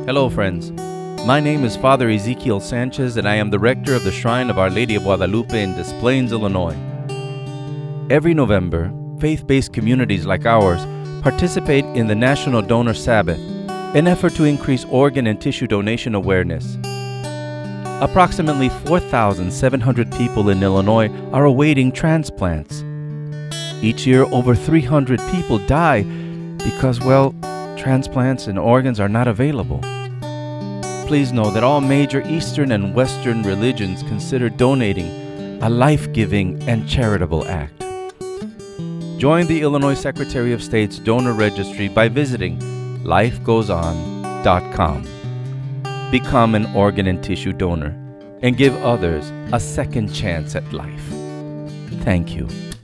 Hello, friends. My name is Father Ezekiel Sanchez, and I am the rector of the Shrine of Our Lady of Guadalupe in Des Plaines, Illinois. Every November, faith-based communities like ours participate in the National Donor Sabbath, an effort to increase organ and tissue donation awareness. Approximately 4,700 people in Illinois are awaiting transplants. Each year, over 300 people die because, transplants and organs are not available. Please know that all major Eastern and Western religions consider donating a life-giving and charitable act. Join the Illinois Secretary of State's donor registry by visiting lifegoeson.com. Become an organ and tissue donor and give others a second chance at life. Thank you.